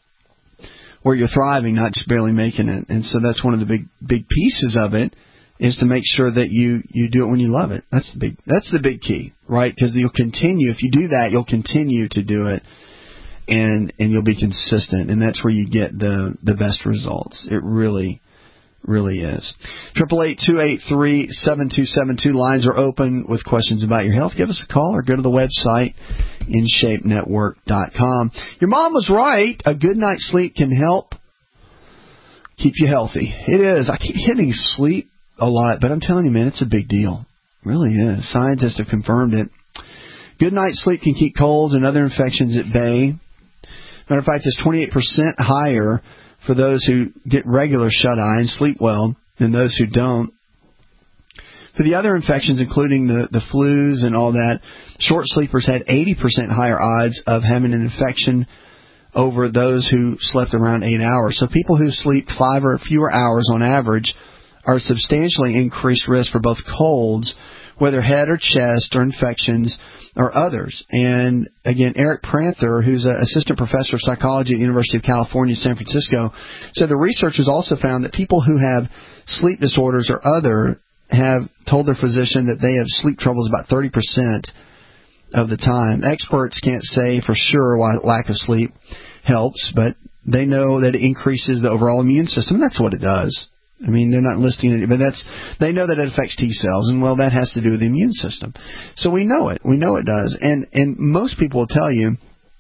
where you're thriving, not just barely making it. And so that's one of the big big pieces of it, is to make sure that you, you do it when you love it. That's the big that's the big key, right? Because you'll continue. If you do that, you'll continue to do it, and and you'll be consistent. And that's where you get the, the best results. It really, really is. Triple eight two eight three seven two seven two. Lines are open with questions about your health. Give us a call or go to the website, in shape network dot com. Your mom was right. A good night's sleep can help keep you healthy. It is. I keep hitting sleep a lot, but I'm telling you, man, it's a big deal. It really is. Scientists have confirmed it. Good night's sleep can keep colds and other infections at bay. Matter of fact, it's twenty-eight percent higher for those who get regular shut-eye and sleep well than those who don't. For the other infections, including the, the flus and all that, short sleepers had eighty percent higher odds of having an infection over those who slept around eight hours. So people who sleep five or fewer hours on average are substantially increased risk for both colds, whether head or chest or infections or others. And again, Eric Prather, who's an assistant professor of psychology at the University of California, San Francisco, said the researchers also found that people who have sleep disorders or other have told their physician that they have sleep troubles about thirty percent of the time. Experts can't say for sure why lack of sleep helps, but they know that it increases the overall immune system. That's what it does. I mean, they're not listing it, but that's they know that it affects T cells, and, well, that has to do with the immune system. So we know it. We know it does. And and most people will tell you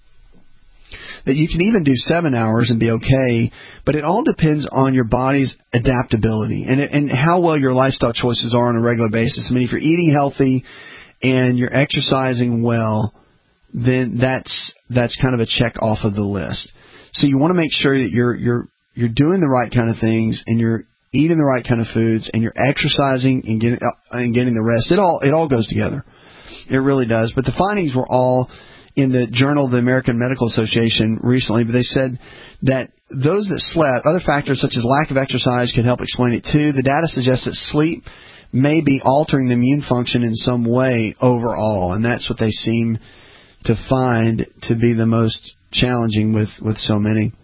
that you can even do seven hours and be okay, but it all depends on your body's adaptability and, and how well your lifestyle choices are on a regular basis. I mean, if you're eating healthy and you're exercising well, then that's that's kind of a check off of the list. So you want to make sure that you're you're you're doing the right kind of things and you're eating the right kind of foods and you're exercising and getting and getting the rest. It all it all goes together. It really does. But the findings were all in the Journal of the American Medical Association recently, but they said that those that slept, other factors such as lack of exercise could help explain it too. The data suggests that sleep may be altering the immune function in some way overall, and that's what they seem to find to be the most challenging with, with so many,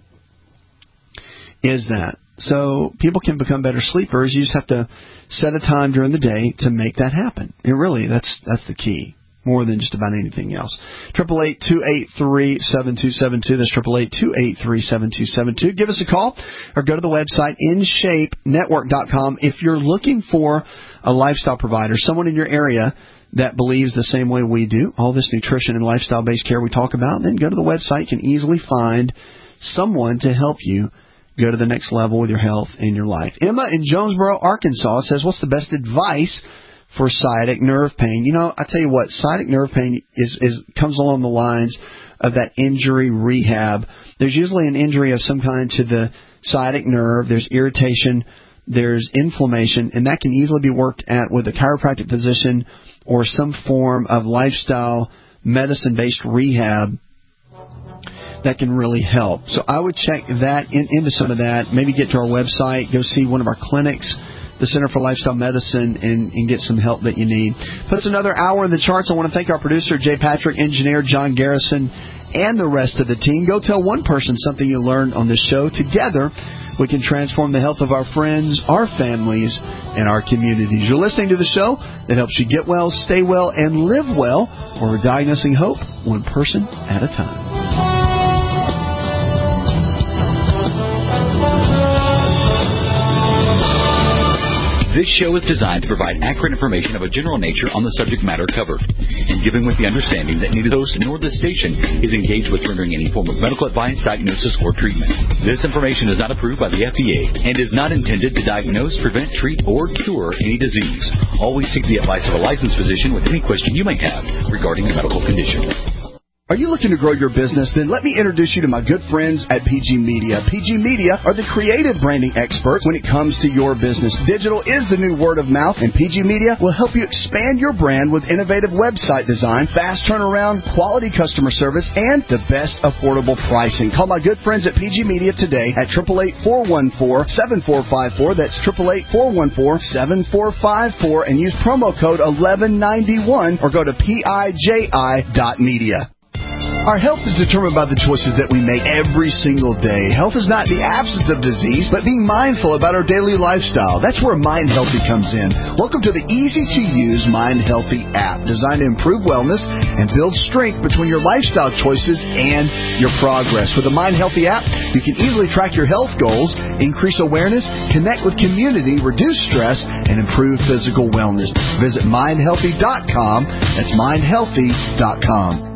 is that. So people can become better sleepers. You just have to set a time during the day to make that happen. And really, that's that's the key, more than just about anything else. Triple eight two eight three seven two seven two. That's triple eight two eight three seven two seven two. Give us a call or go to the website in shape network dot com. If you're looking for a lifestyle provider, someone in your area that believes the same way we do, all this nutrition and lifestyle-based care we talk about, then go to the website. You can easily find someone to help you go to the next level with your health and your life. Emma in Jonesboro, Arkansas says, what's the best advice for sciatic nerve pain? You know, I tell you what, sciatic nerve pain is, is comes along the lines of that injury rehab. There's usually an injury of some kind to the sciatic nerve. There's irritation. There's inflammation, and that can easily be worked at with a chiropractic physician or some form of lifestyle medicine-based rehab that can really help. So I would check that in, into some of that. Maybe get to our website, go see one of our clinics, the Center for Lifestyle Medicine, and, and get some help that you need. Puts another hour in the charts. I want to thank our producer, Jay Patrick, engineer John Garrison, and the rest of the team. Go tell one person something you learned on this show. Together, we can transform the health of our friends, our families, and our communities. You're listening to the show that helps you get well, stay well, and live well, where we're diagnosing hope one person at a time. This show is designed to provide accurate information of a general nature on the subject matter covered, and given with the understanding that neither the host nor the station is engaged with rendering any form of medical advice, diagnosis, or treatment. This information is not approved by the F D A and is not intended to diagnose, prevent, treat, or cure any disease. Always seek the advice of a licensed physician with any question you may have regarding a medical condition. Are you looking to grow your business? Then let me introduce you to my good friends at P G Media. P G Media are the creative branding experts when it comes to your business. Digital is the new word of mouth, and P G Media will help you expand your brand with innovative website design, fast turnaround, quality customer service, and the best affordable pricing. Call my good friends at P G Media today at eight eight eight, four one four, seven four five four. That's eight eight eight, four one four, seven four five four, and use promo code eleven ninety-one or go to P I J I dot media. Our health is determined by the choices that we make every single day. Health is not the absence of disease, but being mindful about our daily lifestyle. That's where Mind Healthy comes in. Welcome to the easy-to-use Mind Healthy app, designed to improve wellness and build strength between your lifestyle choices and your progress. With the Mind Healthy app, you can easily track your health goals, increase awareness, connect with community, reduce stress, and improve physical wellness. Visit mind healthy dot com. That's mind healthy dot com.